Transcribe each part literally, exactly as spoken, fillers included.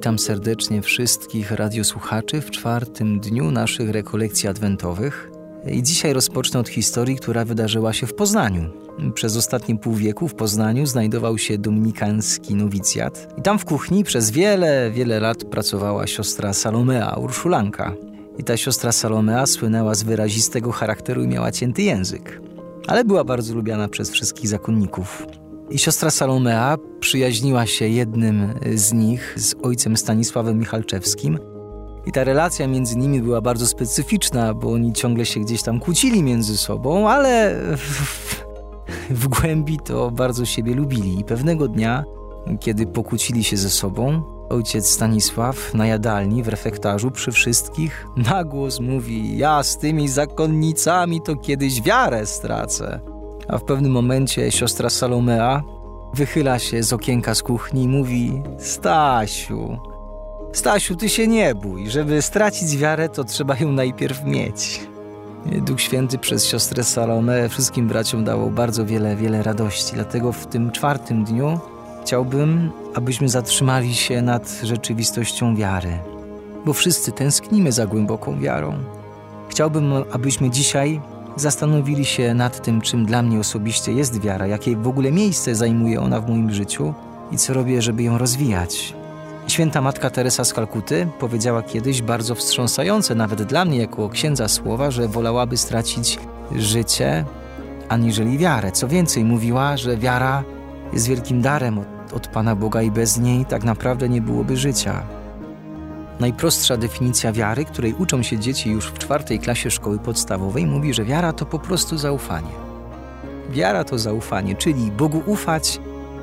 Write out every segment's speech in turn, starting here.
Witam serdecznie wszystkich radiosłuchaczy w czwartym dniu naszych rekolekcji adwentowych. I dzisiaj rozpocznę od historii, która wydarzyła się w Poznaniu. Przez ostatnie pół wieku w Poznaniu znajdował się dominikański nowicjat. I tam w kuchni przez wiele, wiele lat pracowała siostra Salomea, Urszulanka. I ta siostra Salomea słynęła z wyrazistego charakteru i miała cięty język. Ale była bardzo lubiana przez wszystkich zakonników. I siostra Salomea przyjaźniła się jednym z nich z ojcem Stanisławem Michalczewskim. I ta relacja między nimi była bardzo specyficzna, bo oni ciągle się gdzieś tam kłócili między sobą, ale w, w głębi to bardzo siebie lubili. I pewnego dnia, kiedy pokłócili się ze sobą, ojciec Stanisław na jadalni w refektarzu przy wszystkich na głos mówi: ja z tymi zakonnicami to kiedyś wiarę stracę. A w pewnym momencie siostra Salomea wychyla się z okienka z kuchni i mówi: Stasiu, Stasiu, ty się nie bój, żeby stracić wiarę, to trzeba ją najpierw mieć. Duch Święty przez siostrę Salomeę wszystkim braciom dawał bardzo wiele, wiele radości. Dlatego w tym czwartym dniu chciałbym, abyśmy zatrzymali się nad rzeczywistością wiary, bo wszyscy tęsknimy za głęboką wiarą. Chciałbym, abyśmy dzisiaj zastanowili się nad tym, czym dla mnie osobiście jest wiara, jakie w ogóle miejsce zajmuje ona w moim życiu i co robię, żeby ją rozwijać. Święta Matka Teresa z Kalkuty powiedziała kiedyś bardzo wstrząsające, nawet dla mnie jako księdza, słowa, że wolałaby stracić życie aniżeli wiarę. Co więcej, mówiła, że wiara jest wielkim darem od, od Pana Boga i bez niej tak naprawdę nie byłoby życia. Najprostsza definicja wiary, której uczą się dzieci już w czwartej klasie szkoły podstawowej, mówi, że wiara to po prostu zaufanie. Wiara to zaufanie, czyli Bogu ufać,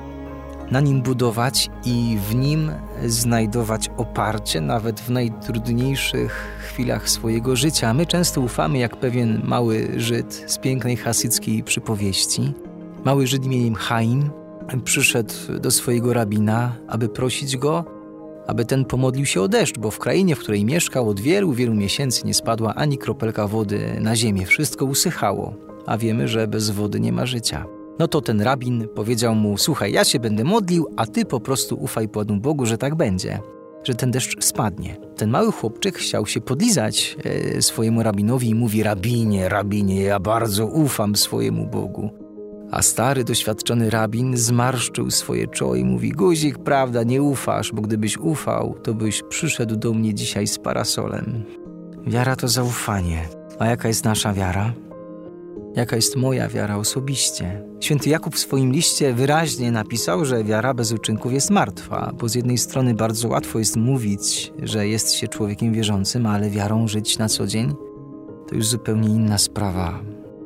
na Nim budować i w Nim znajdować oparcie nawet w najtrudniejszych chwilach swojego życia. My często ufamy jak pewien mały Żyd z pięknej hasyckiej przypowieści. Mały Żyd imieniem Chaim przyszedł do swojego rabina, aby prosić go, aby ten pomodlił się o deszcz, bo w krainie, w której mieszkał, od wielu, wielu miesięcy nie spadła ani kropelka wody na ziemię. Wszystko usychało, a wiemy, że bez wody nie ma życia. No to ten rabin powiedział mu: słuchaj, ja się będę modlił, a ty po prostu ufaj Panu Bogu, że tak będzie, że ten deszcz spadnie. Ten mały chłopczyk chciał się podlizać e, swojemu rabinowi i mówi: rabinie, rabinie, ja bardzo ufam swojemu Bogu. A stary, doświadczony rabin zmarszczył swoje czoło i mówi: guzik, prawda, nie ufasz, bo gdybyś ufał, to byś przyszedł do mnie dzisiaj z parasolem. Wiara to zaufanie. A jaka jest nasza wiara? Jaka jest moja wiara osobiście? Święty Jakub w swoim liście wyraźnie napisał, że wiara bez uczynków jest martwa, bo z jednej strony bardzo łatwo jest mówić, że jest się człowiekiem wierzącym, ale wiarą żyć na co dzień to już zupełnie inna sprawa.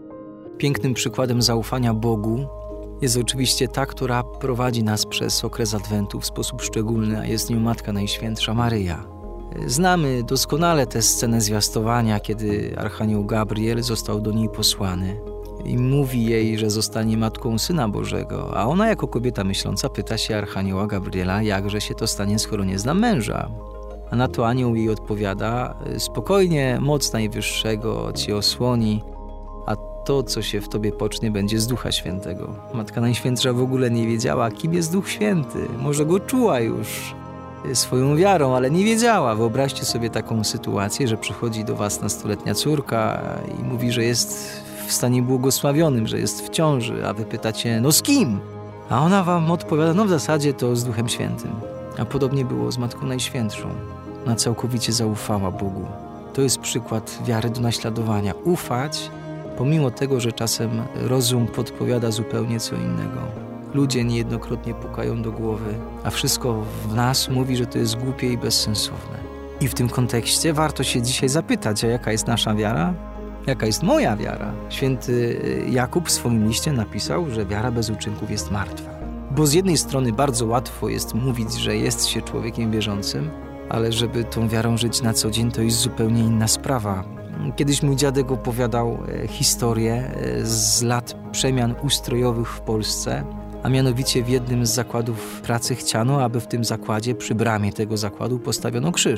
Pięknym przykładem zaufania Bogu jest oczywiście ta, która prowadzi nas przez okres Adwentu w sposób szczególny, a jest nią Matka Najświętsza Maryja. Znamy doskonale tę scenę zwiastowania, kiedy Archanioł Gabriel został do niej posłany i mówi jej, że zostanie matką Syna Bożego, a ona jako kobieta myśląca pyta się Archanioła Gabriela, jakże się to stanie, skoro nie zna męża. A na to anioł jej odpowiada: spokojnie, moc Najwyższego ci osłoni, a to, co się w tobie pocznie, będzie z Ducha Świętego. Matka Najświętsza w ogóle nie wiedziała, kim jest Duch Święty. Może go czuła już swoją wiarą, ale nie wiedziała. Wyobraźcie sobie taką sytuację, że przychodzi do was nastoletnia córka i mówi, że jest w stanie błogosławionym, że jest w ciąży, a wy pytacie: no z kim? A ona wam odpowiada: no w zasadzie to z Duchem Świętym. A podobnie było z Matką Najświętszą. Ona całkowicie zaufała Bogu. To jest przykład wiary do naśladowania. Ufać, pomimo tego, że czasem rozum podpowiada zupełnie co innego. Ludzie niejednokrotnie pukają do głowy, a wszystko w nas mówi, że to jest głupie i bezsensowne. I w tym kontekście warto się dzisiaj zapytać, a jaka jest nasza wiara? Jaka jest moja wiara? Święty Jakub w swoim liście napisał, że wiara bez uczynków jest martwa. Bo z jednej strony bardzo łatwo jest mówić, że jest się człowiekiem wierzącym, ale żeby tą wiarą żyć na co dzień, to jest zupełnie inna sprawa. Kiedyś mój dziadek opowiadał historię z lat przemian ustrojowych w Polsce, a mianowicie w jednym z zakładów pracy chciano, aby w tym zakładzie, przy bramie tego zakładu postawiono krzyż.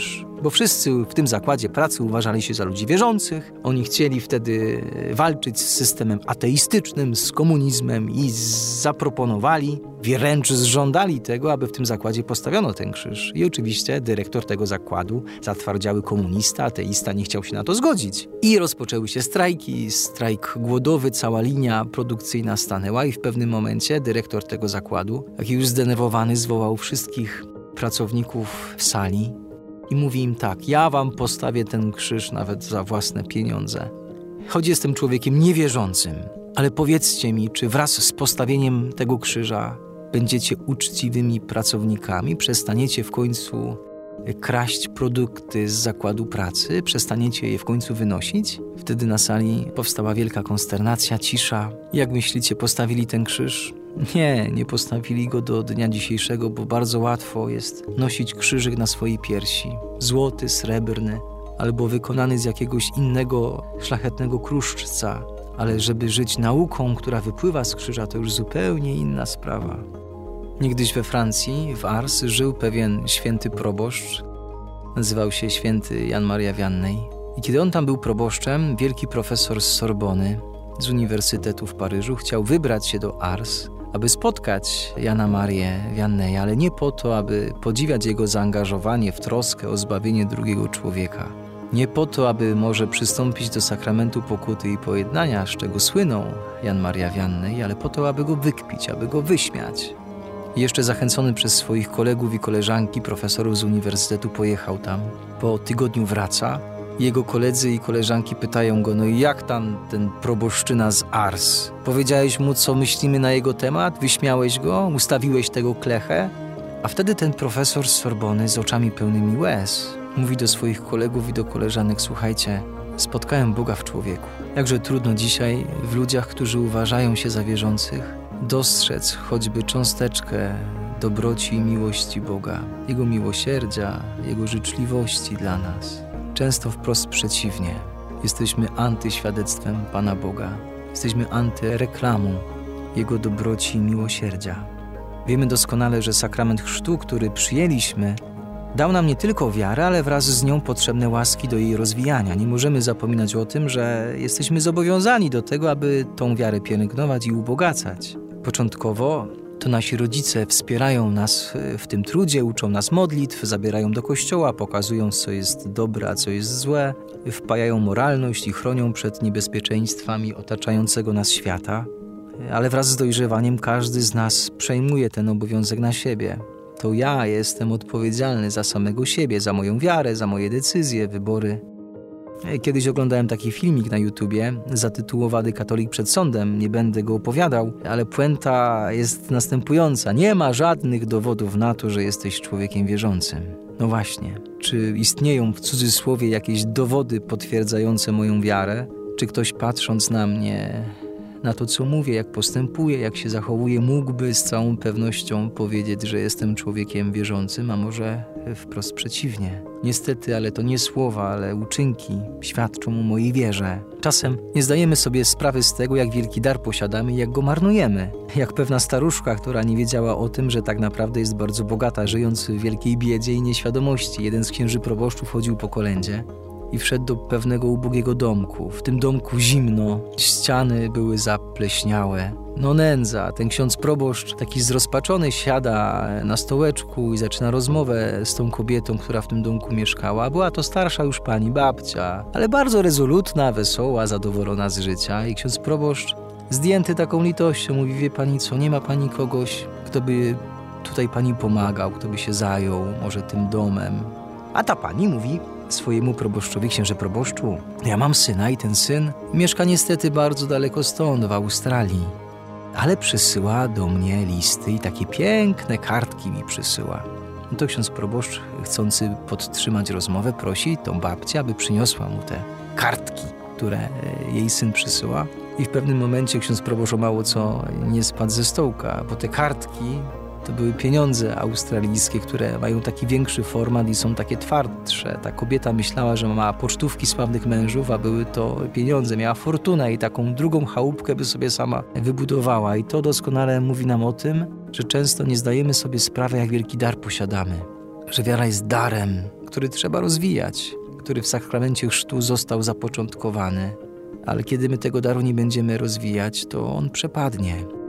bo wszyscy w tym zakładzie pracy uważali się za ludzi wierzących. Oni chcieli wtedy walczyć z systemem ateistycznym, z komunizmem i zaproponowali, wręcz zżądali tego, aby w tym zakładzie postawiono ten krzyż. I oczywiście dyrektor tego zakładu, zatwardziały komunista, ateista, nie chciał się na to zgodzić. I rozpoczęły się strajki, strajk głodowy, cała linia produkcyjna stanęła i w pewnym momencie dyrektor tego zakładu, taki już zdenerwowany, zwołał wszystkich pracowników w sali i mówi im tak: ja wam postawię ten krzyż nawet za własne pieniądze. Choć jestem człowiekiem niewierzącym, ale powiedzcie mi, czy wraz z postawieniem tego krzyża będziecie uczciwymi pracownikami, przestaniecie w końcu kraść produkty z zakładu pracy, przestaniecie je w końcu wynosić? Wtedy na sali powstała wielka konsternacja, cisza. Jak myślicie, postawili ten krzyż? Nie, nie postawili go do dnia dzisiejszego, bo bardzo łatwo jest nosić krzyżyk na swojej piersi. Złoty, srebrny, albo wykonany z jakiegoś innego szlachetnego kruszca. Ale żeby żyć nauką, która wypływa z krzyża, to już zupełnie inna sprawa. Niegdyś we Francji, w Ars, żył pewien święty proboszcz. Nazywał się święty Jan Maria Vianney. I kiedy on tam był proboszczem, wielki profesor z Sorbony, z Uniwersytetu w Paryżu, chciał wybrać się do Ars, aby spotkać Jana Marię Vianneya, ale nie po to, aby podziwiać jego zaangażowanie w troskę o zbawienie drugiego człowieka. Nie po to, aby może przystąpić do sakramentu pokuty i pojednania, z czego słynął Jan Maria Vianney, ale po to, aby go wykpić, aby go wyśmiać. I jeszcze zachęcony przez swoich kolegów i koleżanki, profesorów z uniwersytetu, pojechał tam. Po tygodniu wraca. Jego koledzy i koleżanki pytają go: no i jak tam ten proboszczyna z Ars? Powiedziałeś mu, co myślimy na jego temat? Wyśmiałeś go? Ustawiłeś tego klechę? A wtedy ten profesor z Sorbony z oczami pełnymi łez mówi do swoich kolegów i do koleżanek: słuchajcie, spotkałem Boga w człowieku. Jakże trudno dzisiaj w ludziach, którzy uważają się za wierzących, dostrzec choćby cząsteczkę dobroci i miłości Boga, Jego miłosierdzia, Jego życzliwości dla nas. Często wprost przeciwnie. Jesteśmy antyświadectwem Pana Boga. Jesteśmy antyreklamą Jego dobroci i miłosierdzia. Wiemy doskonale, że sakrament chrztu, który przyjęliśmy, dał nam nie tylko wiarę, ale wraz z nią potrzebne łaski do jej rozwijania. Nie możemy zapominać o tym, że jesteśmy zobowiązani do tego, aby tą wiarę pielęgnować i ubogacać. Początkowo to nasi rodzice wspierają nas w tym trudzie, uczą nas modlitw, zabierają do kościoła, pokazują, co jest dobre, a co jest złe, wpajają moralność i chronią przed niebezpieczeństwami otaczającego nas świata. Ale wraz z dojrzewaniem każdy z nas przejmuje ten obowiązek na siebie. To ja jestem odpowiedzialny za samego siebie, za moją wiarę, za moje decyzje, wybory. Kiedyś oglądałem taki filmik na YouTubie zatytułowany Katolik przed sądem. Nie będę go opowiadał, ale puenta jest następująca. Nie ma żadnych dowodów na to, że jesteś człowiekiem wierzącym. No właśnie, czy istnieją w cudzysłowie jakieś dowody potwierdzające moją wiarę? Czy ktoś, patrząc na mnie, na to, co mówię, jak postępuję, jak się zachowuję, mógłby z całą pewnością powiedzieć, że jestem człowiekiem wierzącym, a może wprost przeciwnie. Niestety, ale to nie słowa, ale uczynki świadczą o mojej wierze. Czasem nie zdajemy sobie sprawy z tego, jak wielki dar posiadamy i jak go marnujemy. Jak pewna staruszka, która nie wiedziała o tym, że tak naprawdę jest bardzo bogata, żyjąc w wielkiej biedzie i nieświadomości. Jeden z księży proboszczów chodził po kolędzie i wszedł do pewnego ubogiego domku. W tym domku zimno, ściany były zapleśniałe. No nędza. Ten ksiądz proboszcz, taki zrozpaczony, siada na stołeczku i zaczyna rozmowę z tą kobietą, która w tym domku mieszkała. Była to starsza już pani, babcia, ale bardzo rezolutna, wesoła, zadowolona z życia. I ksiądz proboszcz, zdjęty taką litością, mówi: wie pani co, nie ma pani kogoś, kto by tutaj pani pomagał, kto by się zajął może tym domem? A ta pani mówi swojemu proboszczowi: księże proboszczu, ja mam syna i ten syn mieszka niestety bardzo daleko stąd, w Australii, ale przysyła do mnie listy i takie piękne kartki mi przysyła. No to ksiądz proboszcz, chcący podtrzymać rozmowę, prosi tą babcię, aby przyniosła mu te kartki, które jej syn przysyła. I w pewnym momencie ksiądz proboszcz o mało co nie spadł ze stołka, bo te kartki to były pieniądze australijskie, które mają taki większy format i są takie twardsze. Ta kobieta myślała, że ma pocztówki sławnych mężów, a były to pieniądze. Miała fortunę i taką drugą chałupkę by sobie sama wybudowała. I to doskonale mówi nam o tym, że często nie zdajemy sobie sprawy, jak wielki dar posiadamy. Że wiara jest darem, który trzeba rozwijać, który w sakramencie chrztu został zapoczątkowany. Ale kiedy my tego daru nie będziemy rozwijać, to on przepadnie.